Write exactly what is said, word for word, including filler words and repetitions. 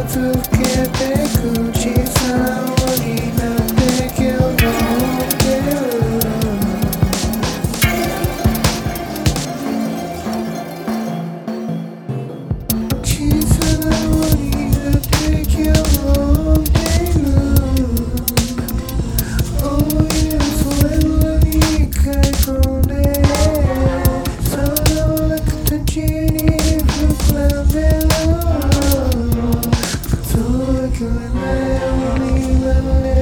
続けてく小さな輪になって今日も出る小さな輪になって今日も出る思い出それらに書い込んでその形に膨らめる届けないようになるね